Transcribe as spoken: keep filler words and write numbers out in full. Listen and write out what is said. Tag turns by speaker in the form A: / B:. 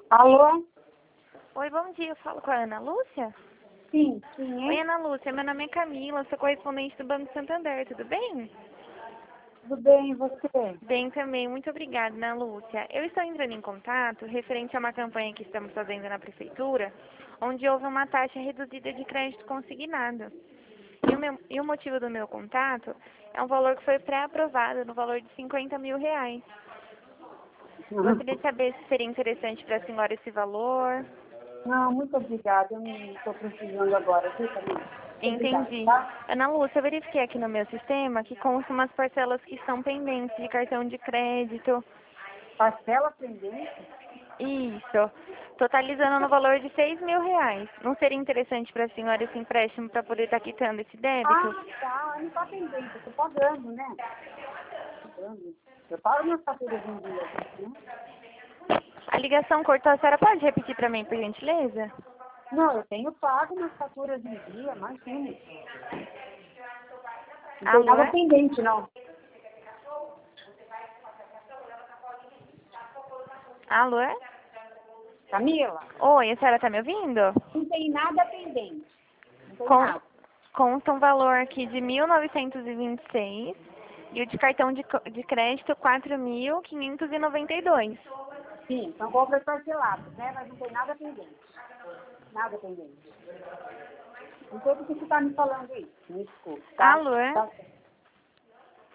A: Alô?
B: Oi, bom dia. Eu falo com a Ana Lúcia?
A: Sim, sim,
B: Oi,
A: hein?
B: Ana Lúcia. Meu nome é Camila, sou correspondente do Banco Santander. Tudo bem?
A: Tudo bem, e você?
B: Bem também. Muito obrigada, Ana Lúcia. Eu estou entrando em contato referente a uma campanha que estamos fazendo na Prefeitura, onde houve uma taxa reduzida de crédito consignado. E o, meu- e o motivo do meu contato é um valor que foi pré-aprovado no valor de cinquenta mil reais. Gostaria de saber se seria interessante para a senhora esse valor.
A: Não, muito obrigada. Eu não estou precisando agora, viu, Camila? Muito obrigada,
B: Entendi.
A: tá?
B: Ana Lúcia, eu verifiquei aqui no meu sistema que constam umas parcelas que estão pendentes de cartão de crédito.
A: Parcela pendente?
B: Isso. Totalizando no valor de seis mil reais. Não seria interessante para a senhora esse empréstimo para poder estar quitando esse débito?
A: Ah, tá. Não está pendente, eu estou pagando, né? Pagando. Eu pago minhas faturas em dia, né?
B: A ligação cortou. A senhora pode repetir para mim, por gentileza?
A: Não, eu tenho pago minhas faturas em dia, imagina. Não tem
B: Alô?
A: nada pendente, não.
B: Alô?
A: Camila,
B: Oi, a senhora está me ouvindo?
A: não tem nada pendente. Não tem
B: Com,
A: nada.
B: consta um valor aqui de mil novecentos e vinte e seis e o de cartão de, co- de crédito quatro mil quinhentos e noventa e dois.
A: Sim, são compras parceladas, né? Mas não tem nada pendente. Nada pendente. Não sei por que você está me falando isso. Me desculpe, tá?
B: Alô?
A: Tá